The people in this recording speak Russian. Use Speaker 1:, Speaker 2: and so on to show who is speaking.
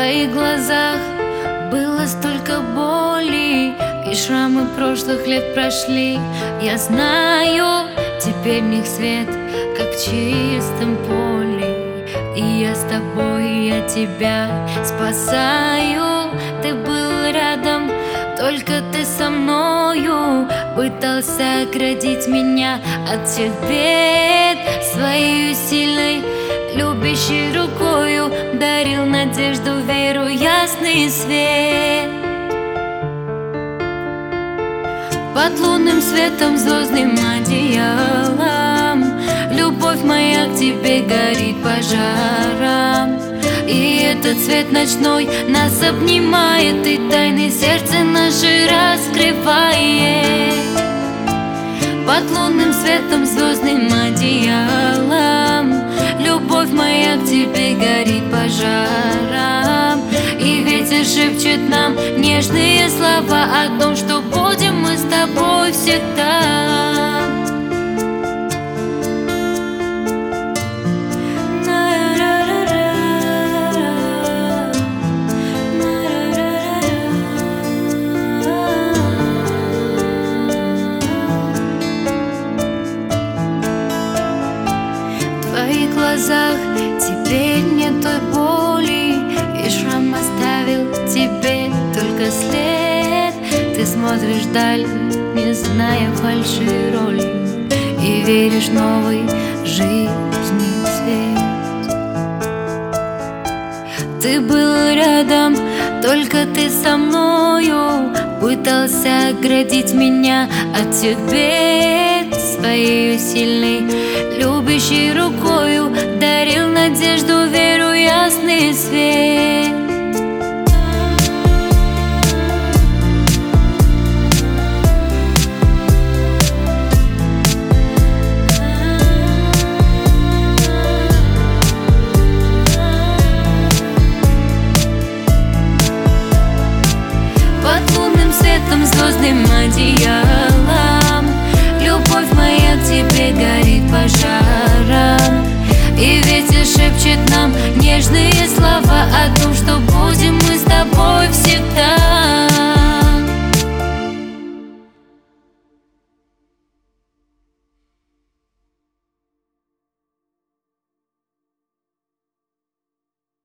Speaker 1: твоих глазах было столько боли, и шрамы прошлых лет прошли. Я знаю, теперь в них свет, как в чистом поле. И я с тобой, я тебя спасаю. Ты был рядом, только ты со мною пытался оградить меня от всех бед. Своей сильной, любящей рукою дарил надежду, веру, ясный свет. Под лунным светом, звездным одеялом любовь моя к тебе горит пожаром. И этот свет ночной нас обнимает, и тайны сердца наши раскрывает. Под лунным светом, звездным одеялом любовь моя к тебе горит пожаром. И ветер шепчет нам нежные слова о том, что будем мы с тобой всегда. В твоих глазах теперь нет той боли, и шрам оставил тебе только след. Ты смотришь вдаль, не зная фальши роли, и веришь в новой жизни свет. Ты был рядом, только ты со мною пытался оградить меня от всех бед. Своей сильной, любящей рукою дарил надежду, веру, ясный свет.